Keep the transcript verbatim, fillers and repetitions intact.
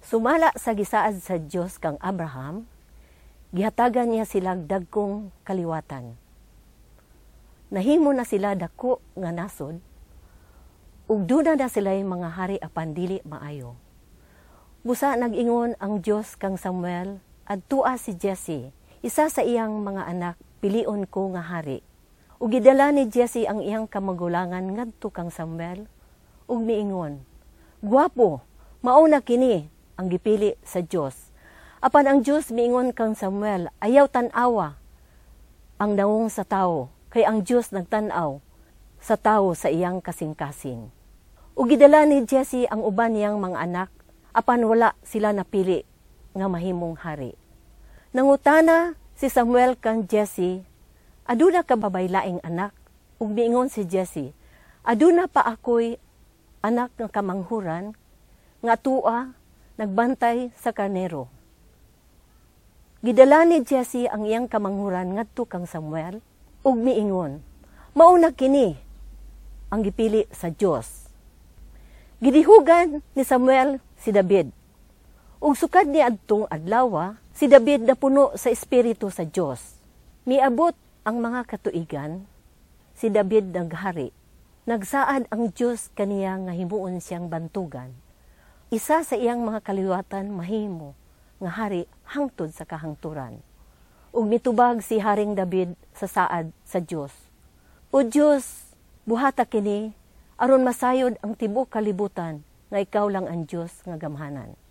Sumala sa gisaad sa Dios kang Abraham, gihatagan niya sila dagkong kaliwatan. Nahimo na sila dako nga nasod, ug duna na sila'y mga hari apan dili maayo. Busa nag-ingon ang Dios kang Samuel, adtua si Jesse, isa sa iyang mga anak, pilion ko nga hari. Ug gidala ni Jesse ang iyang kamagulangan ngadto kang Samuel, ug miingon, "Gwapo, mao na kini ang gipili sa Dios." Apan ang Dios miingon kang Samuel, ayaw tan-awa ang nawong sa tawo, kay ang Dios nagtan-aw sa tawo sa iyang kasing-kasing. Ug gidala ni Jesse ang uban niyang mga anak, apan wala sila napili nga mahimong hari. Nangutana si Samuel kang Jesse, aduna ka babaylaing anak? Ug miingon si Jesse, aduna pa ako'y anak nga kamanghuran, nga tua, nagbantay sa karnero. Gidala ni Jesse ang iyang kamanghuran ngadto kang Samuel, ug miingon, mauna kini ang gipili sa Dios. Gidihugan ni Samuel si David. Ug sukad ni adtong adlaw, si David napuno sa espiritu sa Dios. Miabot ang mga katuigan, si David naghari. Nagsaad ang Dios kaniya nga himuon siyang bantugan. Isa sa iyang mga kaliwatan mahimo nga hari hangtod sa kahangturan. Ug mitubag si Haring David sa saad sa Dios. O Dios, buhata kini aron masayod ang tibuok kalibutan nga ikaw lang ang Dios nga gamhanan.